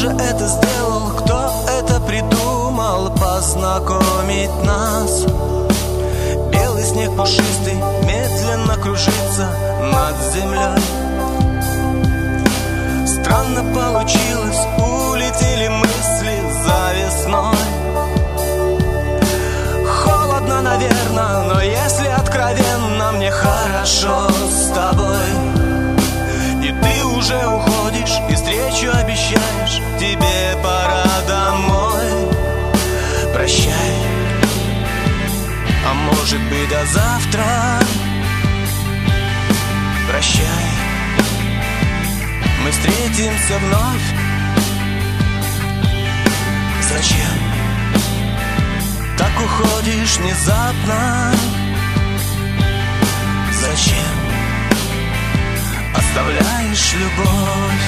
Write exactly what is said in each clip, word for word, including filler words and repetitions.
же это сделал, кто это придумал познакомить нас? Белый снег пушистый медленно кружится над землей. Странно получилось, улетели мысли за весной. Холодно, наверное, но если откровенно, мне хорошо с тобой. И ты уже уходишь, и встречу обещаешь, тебе пора домой. Прощай, а может быть до завтра. Прощай, мы встретимся вновь. Зачем так уходишь внезапно? Зачем оставляешь любовь?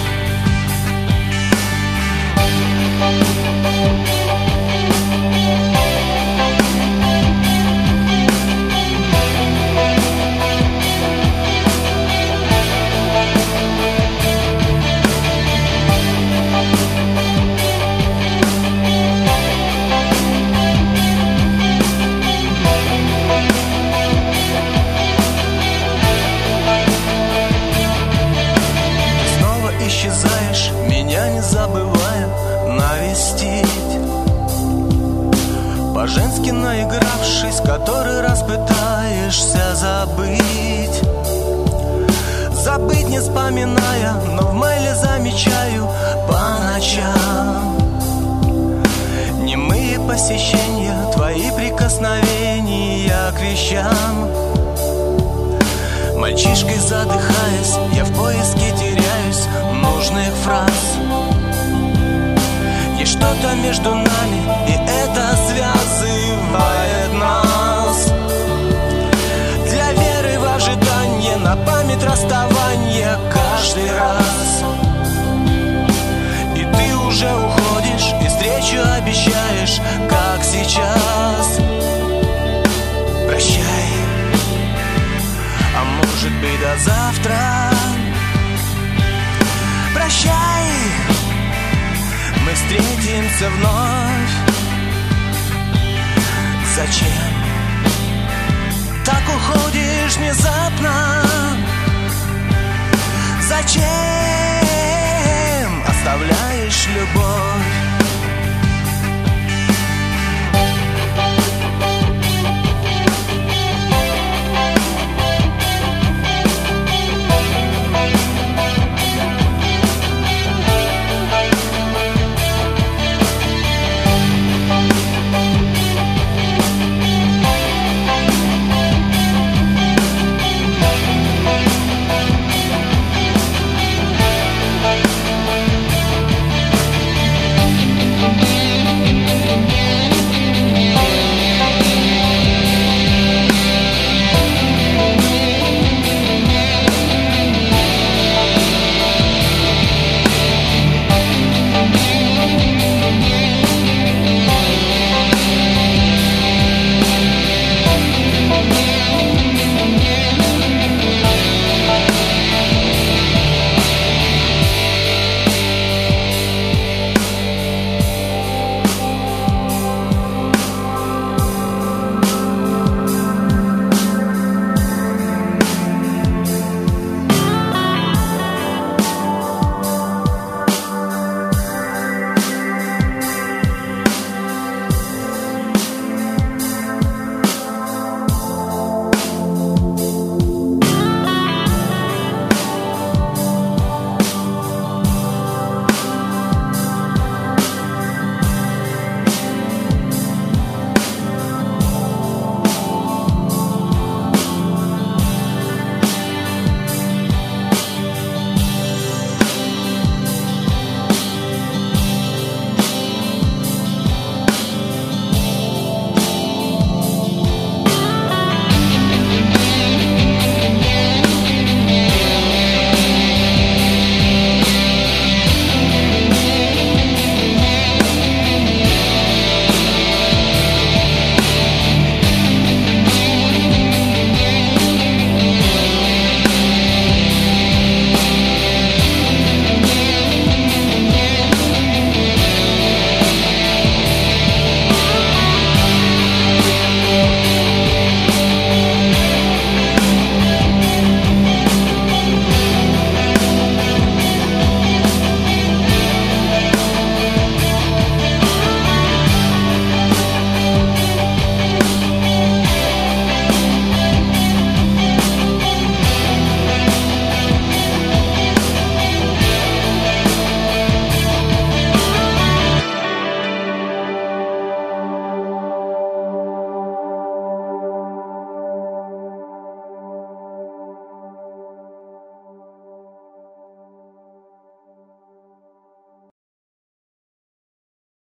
Исчезаешь, меня не забывая навестить. По-женски наигравшись, который раз пытаешься забыть. Забыть не вспоминая, но в мейле замечаю по ночам немые посещения, твои прикосновения к вещам. Мальчишкой задыхаясь, я в поиске теряюсь нужных фраз. Есть что-то между нами, и это связывает нас. Для веры в ожидание, на память расставания каждый раз. И ты уже уходишь, и встречу обещаешь, как сейчас. Прощай, а может быть до завтра. Прощай, мы встретимся вновь. Зачем так уходишь внезапно?